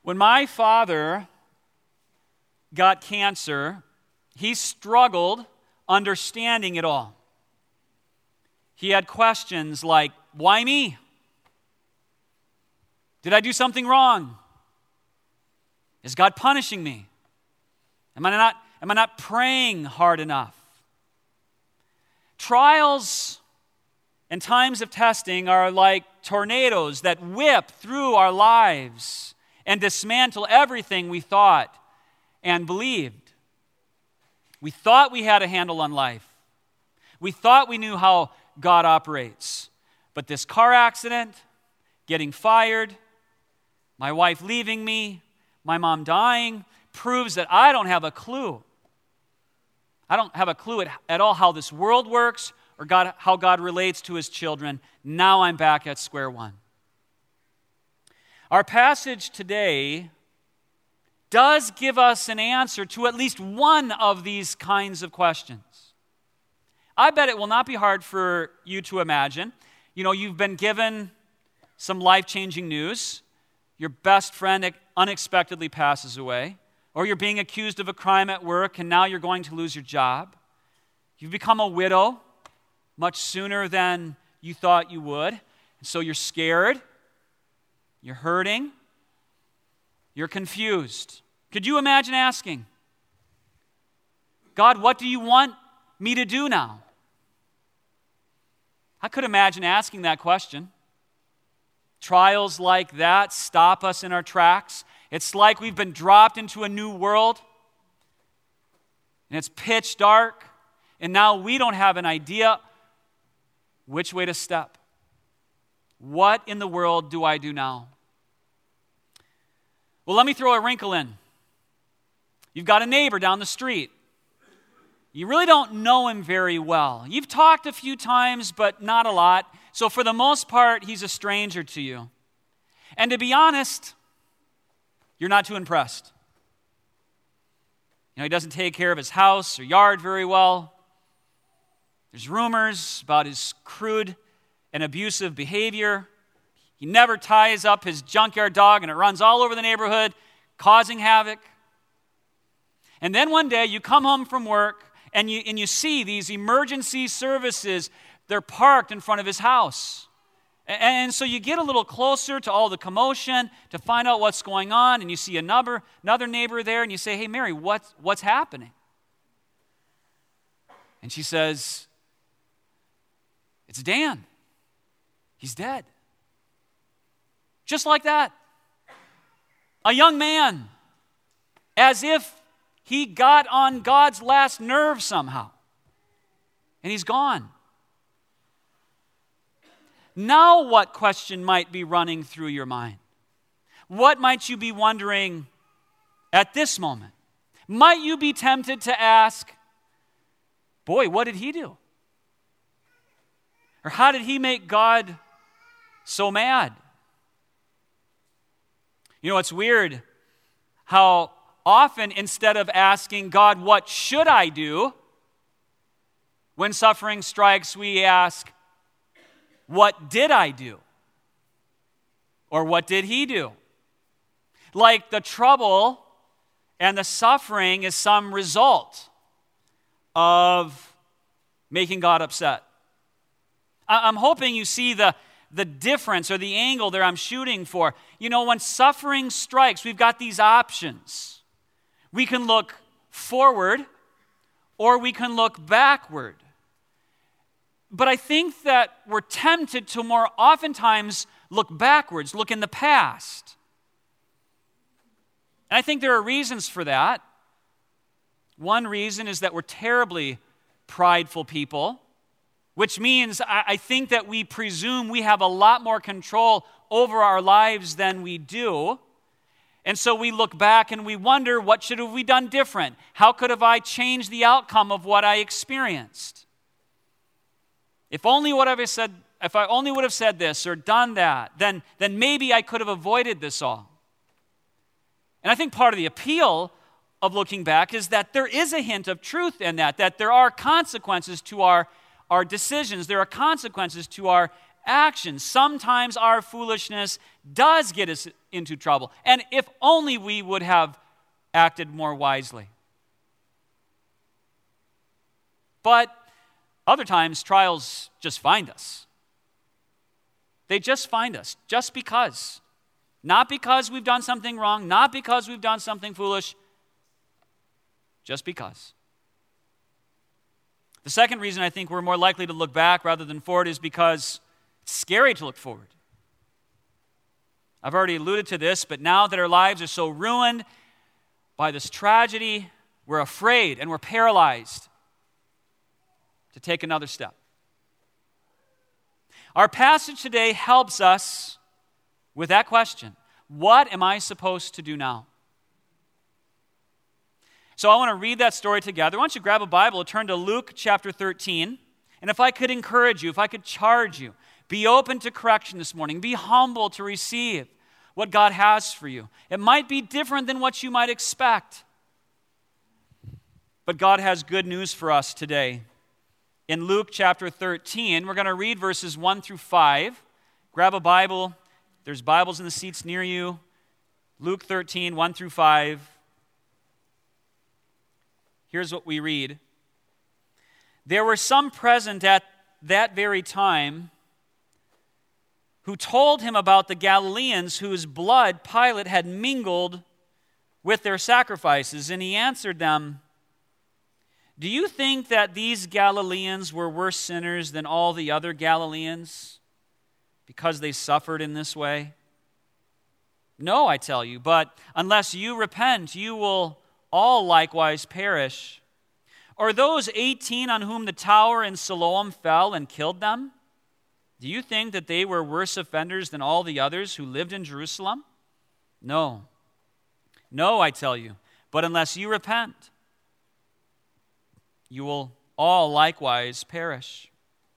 When my father got cancer, he struggled understanding it all. He had questions like, why me? Did I do something wrong? Is God punishing me? Am I not praying hard enough? Trials and times of testing are like tornadoes that whip through our lives and dismantle everything we thought and believed. We thought we had a handle on life. We thought we knew how God operates. But this car accident, getting fired, my wife leaving me, my mom dying, proves that I don't have a clue. I don't have a clue at all how this world works or how God relates to his children. Now I'm back at square one. Our passage today does give us an answer to at least one of these kinds of questions. I bet it will not be hard for you to imagine. You've been given some life-changing news. Your best friend unexpectedly passes away. Or you're being accused of a crime at work and now you're going to lose your job. You've become a widow much sooner than you thought you would. And so you're scared. You're hurting. You're confused. Could you imagine asking, God, what do you want me to do now? I could imagine asking that question. Trials like that stop us in our tracks. It's like we've been dropped into a new world, and it's pitch dark, and now we don't have an idea which way to step. What in the world do I do now? Well, let me throw a wrinkle in. You've got a neighbor down the street. You really don't know him very well. You've talked a few times, but not a lot. So for the most part, he's a stranger to you. And to be honest, you're not too impressed. He doesn't take care of his house or yard very well. There's rumors about his crude and abusive behavior. He never ties up his junkyard dog and it runs all over the neighborhood, causing havoc. And then one day you come home from work and you see these emergency services, they're parked in front of his house. And so you get a little closer to all the commotion to find out what's going on, and you see another neighbor there, and you say, hey, Mary, what's happening? And she says, it's Dan. He's dead. Just like that. A young man, as if he got on God's last nerve somehow, and he's gone. Now what question might be running through your mind? What might you be wondering at this moment? Might you be tempted to ask, boy, what did he do? Or how did he make God so mad? It's weird how often instead of asking God, what should I do? When suffering strikes, we ask, what did I do? Or what did he do? Like the trouble and the suffering is some result of making God upset. I'm hoping you see the difference or the angle there I'm shooting for. When suffering strikes, we've got these options. We can look forward or we can look backward. But I think that we're tempted to more oftentimes look backwards, look in the past. And I think there are reasons for that. One reason is that we're terribly prideful people, which means I think that we presume we have a lot more control over our lives than we do. And so we look back and we wonder, what should have we done different? How could have I changed the outcome of what I experienced? If I only would have said this or done that, then maybe I could have avoided this all. And I think part of the appeal of looking back is that there is a hint of truth in that there are consequences to our decisions. There are consequences to our actions. Sometimes our foolishness does get us into trouble. And if only we would have acted more wisely. But other times, trials just find us. They just find us, just because. Not because we've done something wrong, not because we've done something foolish, just because. The second reason I think we're more likely to look back rather than forward is because it's scary to look forward. I've already alluded to this, but now that our lives are so ruined by this tragedy, we're afraid and we're paralyzed to take another step. Our passage today helps us with that question. What am I supposed to do now? So I want to read that story together. Why don't you grab a Bible, turn to Luke chapter 13. And if I could encourage you, if I could charge you, be open to correction this morning. Be humble to receive what God has for you. It might be different than what you might expect. But God has good news for us today. In Luke chapter 13, we're going to read verses 1 through 5. Grab a Bible. There's Bibles in the seats near you. Luke 13, 1 through 5. Here's what we read. There were some present at that very time who told him about the Galileans whose blood Pilate had mingled with their sacrifices. And he answered them, "Do you think that these Galileans were worse sinners than all the other Galileans because they suffered in this way? No, I tell you, but unless you repent, you will all likewise perish. Or those 18 on whom the tower in Siloam fell and killed them? Do you think that they were worse offenders than all the others who lived in Jerusalem? No. No, I tell you, but unless you repent, you will all likewise perish."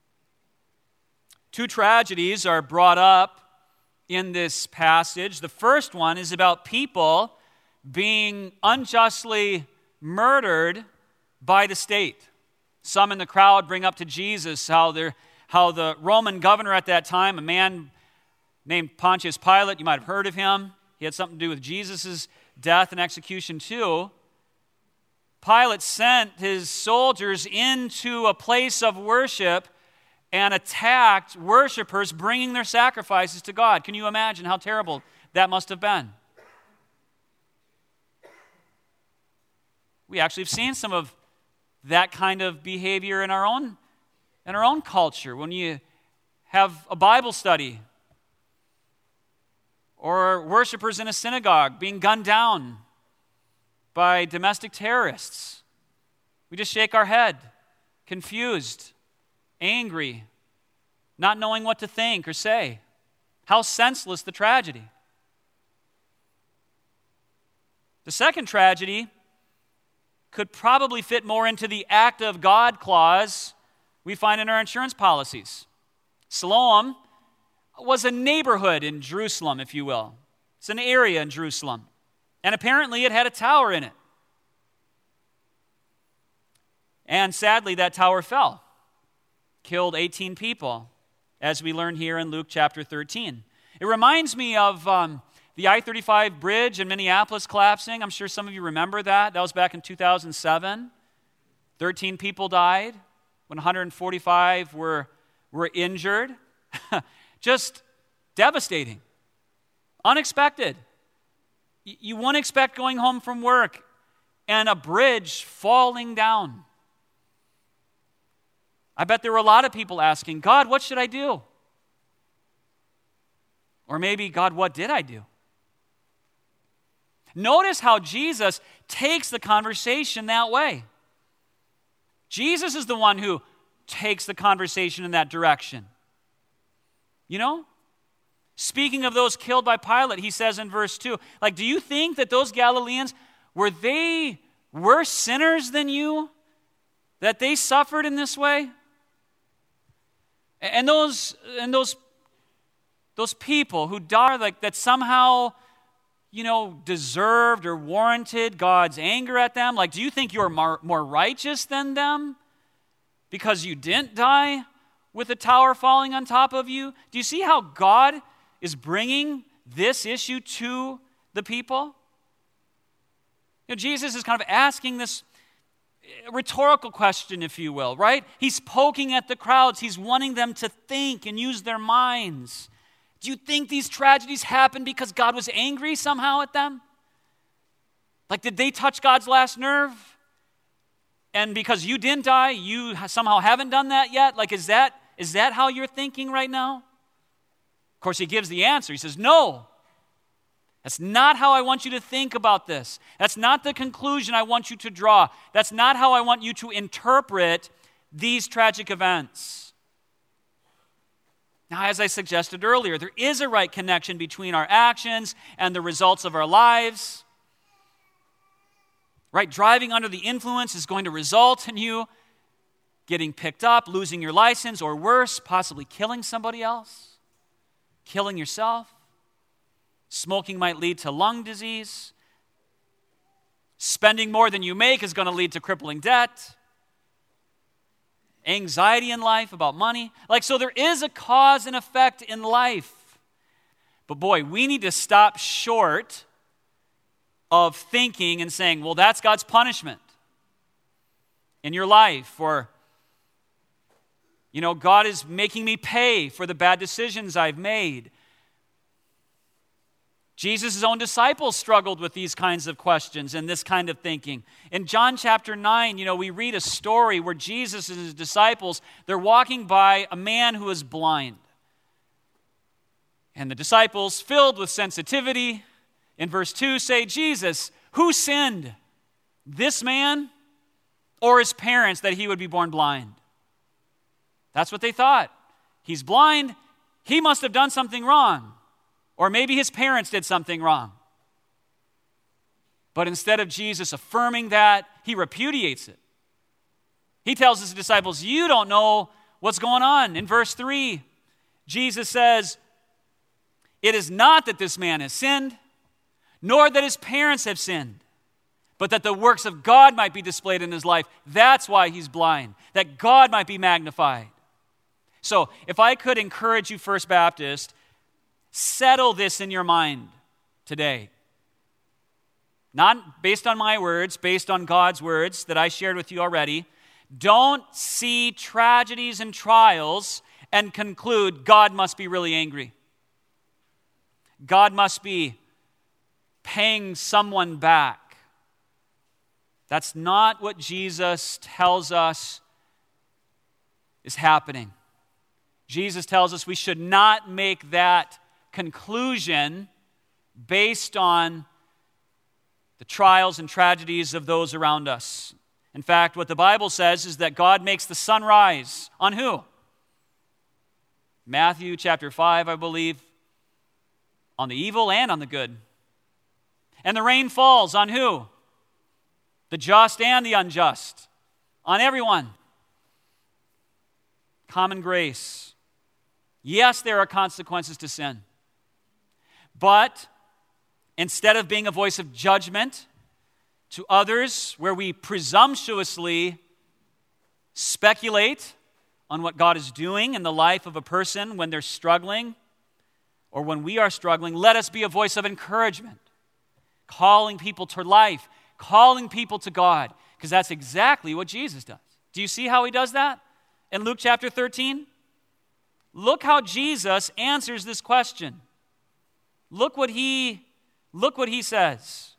Two tragedies are brought up in this passage. The first one is about people being unjustly murdered by the state. Some in the crowd bring up to Jesus how the Roman governor at that time, a man named Pontius Pilate, you might have heard of him. He had something to do with Jesus' death and execution too. Pilate sent his soldiers into a place of worship and attacked worshipers bringing their sacrifices to God. Can you imagine how terrible that must have been? We actually have seen some of that kind of behavior in our own culture. When you have a Bible study or worshipers in a synagogue being gunned down by domestic terrorists, we just shake our head, confused, angry, not knowing what to think or say. How senseless the tragedy. The second tragedy could probably fit more into the act of God clause we find in our insurance policies. Siloam was a neighborhood in Jerusalem, if you will. It's an area in Jerusalem. And apparently it had a tower in it. And sadly, that tower fell. Killed 18 people, as we learn here in Luke chapter 13. It reminds me of the I-35 bridge in Minneapolis collapsing. I'm sure some of you remember that. That was back in 2007. 13 people died. 145 were injured. Just devastating. Unexpected. You wouldn't expect going home from work and a bridge falling down. I bet there were a lot of people asking, God, what should I do? Or maybe, God, what did I do? Notice how Jesus takes the conversation that way. Jesus is the one who takes the conversation in that direction. You know? Speaking of those killed by Pilate, he says in verse 2, do you think that those Galileans, were they worse sinners than you? That they suffered in this way? And those people who died, that somehow, deserved or warranted God's anger at them? Do you think you're more righteous than them because you didn't die? with a tower falling on top of you? Do you see how God is bringing this issue to the people? Jesus is kind of asking this rhetorical question, if you will, right? He's poking at the crowds. He's wanting them to think and use their minds. Do you think these tragedies happened because God was angry somehow at them? Like, did they touch God's last nerve? And because you didn't die, you somehow haven't done that yet? Like, is that how you're thinking right now? Of course, he gives the answer. He says, no. That's not how I want you to think about this. That's not the conclusion I want you to draw. That's not how I want you to interpret these tragic events. Now, as I suggested earlier, there is a right connection between our actions and the results of our lives. Right? Driving under the influence is going to result in you getting picked up, losing your license, or worse, possibly killing somebody else, killing yourself. Smoking might lead to lung disease. Spending more than you make is going to lead to crippling debt. Anxiety in life about money. So there is a cause and effect in life. But boy, we need to stop short of thinking and saying, well, that's God's punishment in your life. Or, God is making me pay for the bad decisions I've made. Jesus' own disciples struggled with these kinds of questions and this kind of thinking. In John chapter 9, we read a story where Jesus and his disciples, they're walking by a man who is blind. And the disciples, filled with sensitivity, in verse 2 say, Jesus, who sinned, this man or his parents, that he would be born blind? That's what they thought. He's blind, he must have done something wrong. Or maybe his parents did something wrong. But instead of Jesus affirming that, he repudiates it. He tells his disciples, you don't know what's going on. In verse 3, Jesus says, it is not that this man has sinned, nor that his parents have sinned, but that the works of God might be displayed in his life. That's why he's blind, that God might be magnified. So, if I could encourage you, First Baptist, settle this in your mind today. Not based on my words, based on God's words that I shared with you already. Don't see tragedies and trials and conclude God must be really angry. God must be paying someone back. That's not what Jesus tells us is happening. Jesus tells us we should not make that conclusion based on the trials and tragedies of those around us. In fact, what the Bible says is that God makes the sun rise on who? Matthew chapter 5, I believe, on the evil and on the good. And the rain falls on who? The just and the unjust. On everyone. Common grace. Yes, there are consequences to sin. But instead of being a voice of judgment to others where we presumptuously speculate on what God is doing in the life of a person when they're struggling or when we are struggling, let us be a voice of encouragement, calling people to life, calling people to God, because that's exactly what Jesus does. Do you see how he does that in Luke chapter 13? Look how Jesus answers this question. Look what he says.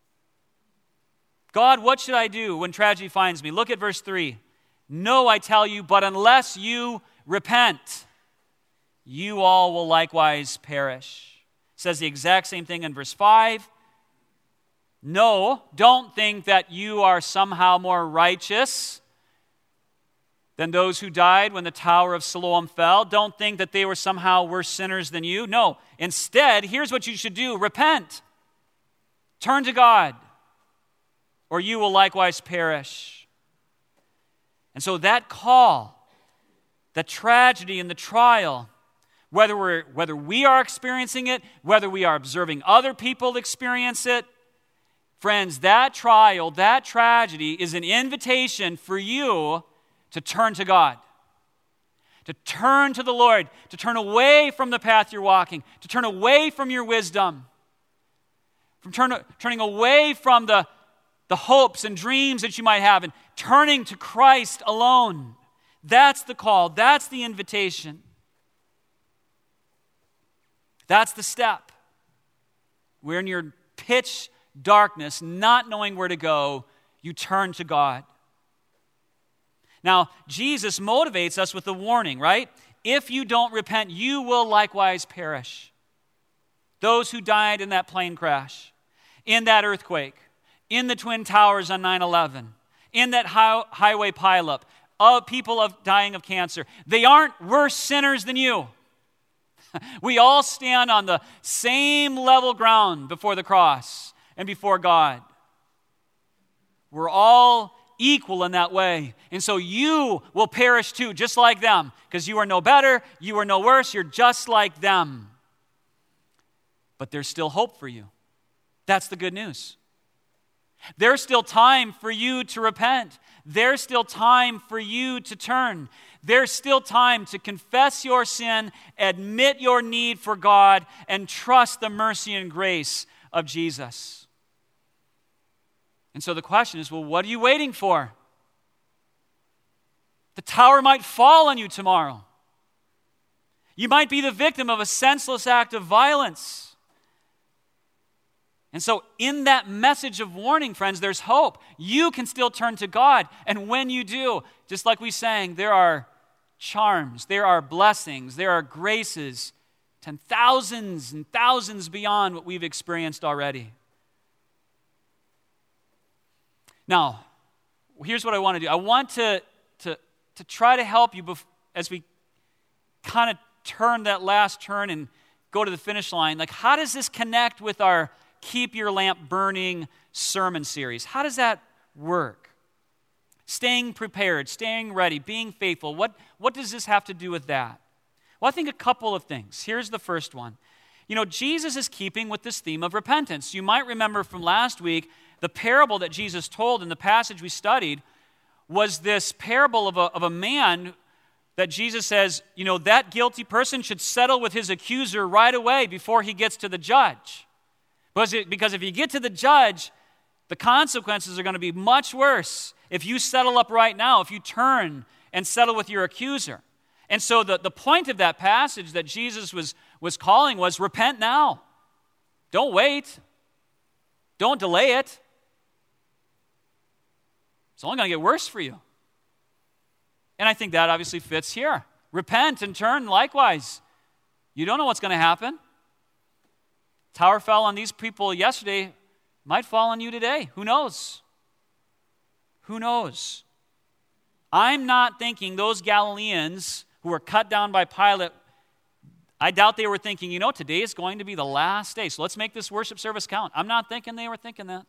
God, what should I do when tragedy finds me? Look at verse 3. No, I tell you, but unless you repent, you all will likewise perish. It says the exact same thing in verse 5. No, don't think that you are somehow more righteous than those who died when the Tower of Siloam fell. Don't think that they were somehow worse sinners than you. No, instead, here's what you should do. Repent. Turn to God, or you will likewise perish. And so that call, the tragedy and the trial, whether we are experiencing it, whether we are observing other people experience it, friends, that trial, that tragedy is an invitation for you to turn to God. to turn to the Lord, to turn away from the path you're walking, to turn away from your wisdom, from turning away from the hopes and dreams that you might have and turning to Christ alone. That's the call. That's the invitation. That's the step. Where in your pitch darkness, not knowing where to go, you turn to God. Now, Jesus motivates us with a warning, right? If you don't repent, you will likewise perish. Those who died in that plane crash, in that earthquake, in the Twin Towers on 9/11, in that highway pileup, of people dying of cancer, they aren't worse sinners than you. We all stand on the same level ground before the cross and before God. We're all equal in that way. And so you will perish too, just like them, because you are no better, you are no worse, you're just like them. But there's still hope for you. That's the good news. There's still time for you to repent. There's still time for you to turn. There's still time to confess your sin, admit your need for God, and trust the mercy and grace of Jesus. And so the question is, well, what are you waiting for? The tower might fall on you tomorrow. You might be the victim of a senseless act of violence. And so in that message of warning, friends, there's hope. You can still turn to God. And when you do, just like we sang, there are charms, there are blessings, there are graces, 10,000s and thousands beyond what we've experienced already. Now, here's what I want to do. I want to try to help you as we kind of turn that last turn and go to the finish line. Like, how does this connect with our Keep Your Lamp Burning sermon series? How does that work? Staying prepared, staying ready, being faithful. What does this have to do with that? Well, I think a couple of things. Here's the first one. You know, Jesus is keeping with this theme of repentance. You might remember from last week, the parable that Jesus told in the passage we studied was this parable of a man that Jesus says, you know, that guilty person should settle with his accuser right away before he gets to the judge. Because if you get to the judge, the consequences are going to be much worse if you settle up right now, if you turn and settle with your accuser. And so the point of that passage that Jesus was calling was repent now. Don't wait. Don't delay it. It's only going to get worse for you. And I think that obviously fits here. Repent and turn likewise. You don't know what's going to happen. Tower fell on these people yesterday, might fall on you today. Who knows? Who knows? I'm not thinking those Galileans who were cut down by Pilate, I doubt they were thinking, you know, today is going to be the last day, so let's make this worship service count. I'm not thinking they were thinking that.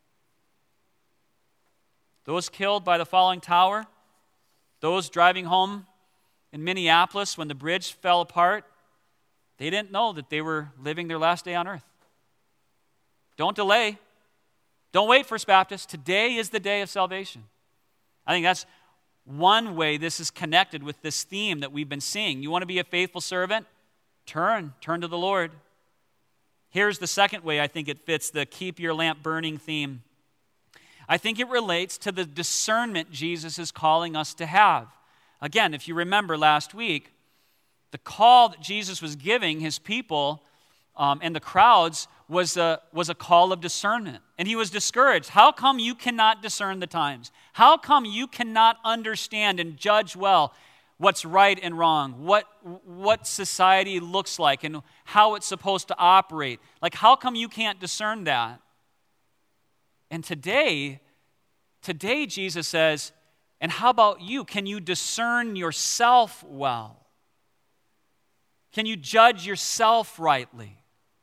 Those killed by the falling tower, those driving home in Minneapolis when the bridge fell apart, they didn't know that they were living their last day on earth. Don't delay. Don't wait, First Baptist. Today is the day of salvation. I think that's one way this is connected with this theme that we've been seeing. You want to be a faithful servant? Turn to the Lord. Here's the second way I think it fits the keep your lamp burning theme. I think it relates to the discernment Jesus is calling us to have. Again, if you remember last week, the call that Jesus was giving his people and the crowds was a call of discernment. And he was discouraged. How come you cannot discern the times? How come you cannot understand and judge well what's right and wrong, what society looks like and how it's supposed to operate? Like, how come you can't discern that? And today Jesus says, and how about you? Can you discern yourself well? Can you judge yourself rightly?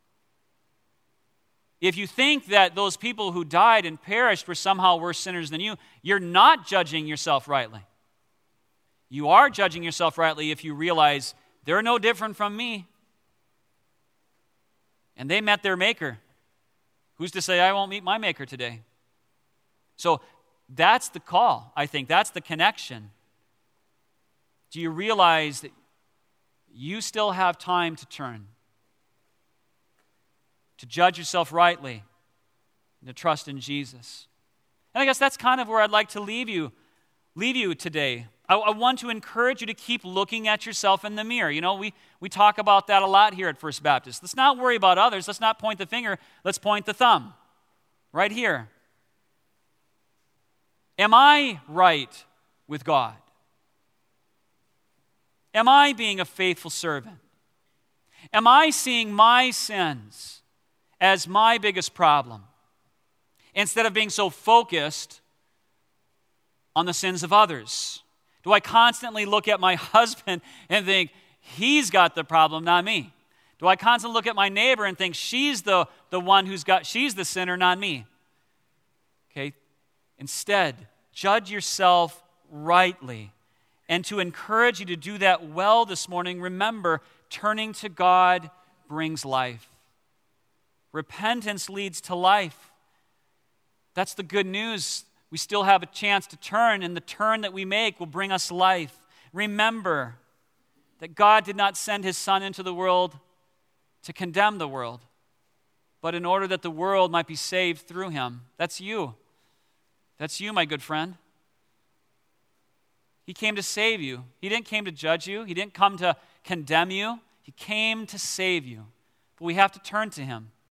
If you think that those people who died and perished were somehow worse sinners than you, you're not judging yourself rightly. You are judging yourself rightly if you realize they're no different from me. And they met their Maker. Who's to say I won't meet my Maker today? So that's the call, I think. That's the connection. Do you realize that you still have time to turn, to judge yourself rightly, and to trust in Jesus? And I guess that's kind of where I'd like to leave you today. I want to encourage you to keep looking at yourself in the mirror. You know, we talk about that a lot here at First Baptist. Let's not worry about others. Let's not point the finger. Let's point the thumb. Right here. Am I right with God? Am I being a faithful servant? Am I seeing my sins as my biggest problem instead of being so focused on the sins of others? Do I constantly look at my husband and think, he's got the problem, not me? Do I constantly look at my neighbor and think she's the one she's the sinner, not me? Okay? Instead, judge yourself rightly. And to encourage you to do that well this morning, remember, turning to God brings life. Repentance leads to life. That's the good news. We still have a chance to turn, and the turn that we make will bring us life. Remember that God did not send his Son into the world to condemn the world, but in order that the world might be saved through him. That's you. That's you, my good friend. He came to save you. He didn't come to judge you. He didn't come to condemn you. He came to save you. But we have to turn to him.